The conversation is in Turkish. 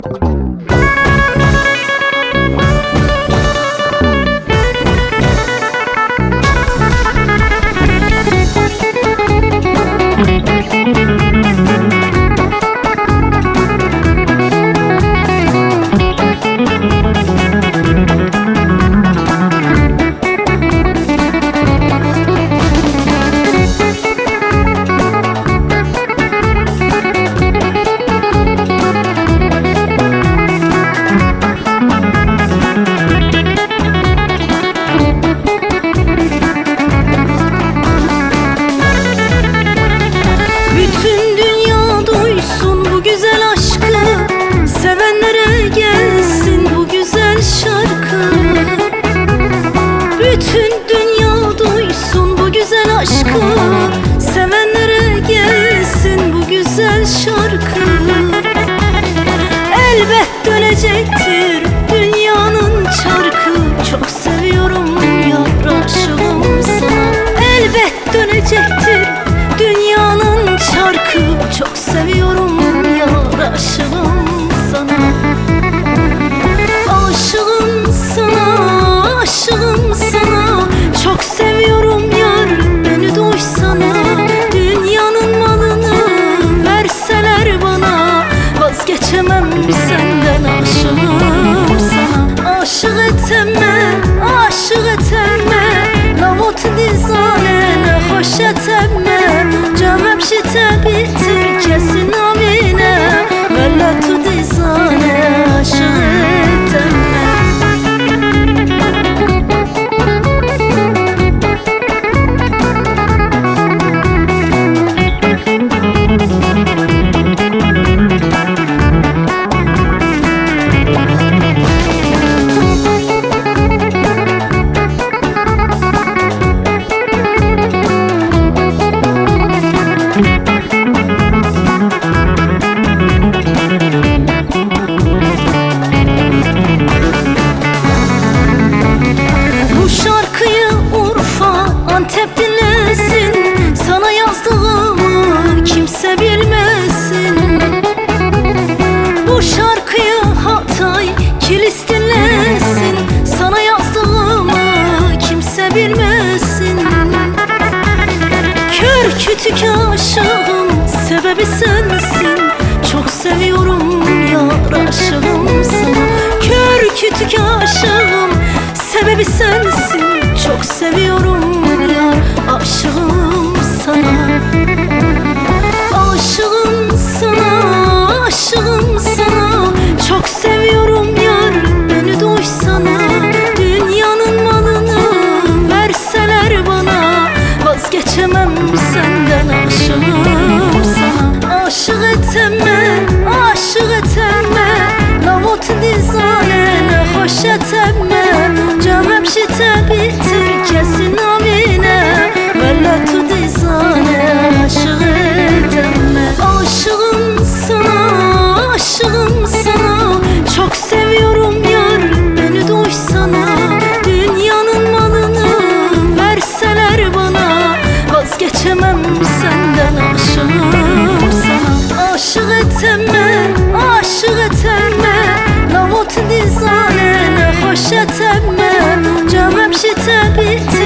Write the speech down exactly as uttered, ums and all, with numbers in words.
Sevenlere gelsin bu güzel şarkı. Elbet dönecektir dünyanın çarkı. Çok seviyorum yar, aşığım sana. Elbet dönecektir dünyanın çarkı. Çok seviyorum yar, aşığım sana. Aşığım sana, aşığım sana. Çok seviyorum yar, beni duysana. Dünyanın malını verseler bana, vazgeçemem senden, aşığım sana. Aşık etme, aşık etme, lavut dizane ne hoş etme. Cemem şite bitir kesin amine, vellet dizane aşık etme. Antep dinlesin, sana yazdığımı kimse bilmesin. Bu şarkıyı Hatay, Kilis dinlesin, sana yazdığımı kimse bilmesin. Kör kütük aşığım, sebebi sensin. Çok seviyorum yar, aşığım sana. Kör kütük aşığım, sebebi sensin. Çok seviyorum yar, aşığım sana. Aşığım sana, aşığım sana. Çok seviyorum yar, beni duysana. Dünyanın malını verseler bana, vazgeçemem senden, aşığım sana. Aşık etme, aşık etme, lavut dizane ne hoş etme. Cemem şite bitir kesin amine, vellet dizane aşık etme. Aşığım sana, aşığım sana. Çok seviyorum yar, beni duysana. Dünyanın malını verseler bana, vazgeçemem senden, aşığım sana. Aşık etme, aşık etme, lavut dizane ne hoş etme. Cemem şite bitir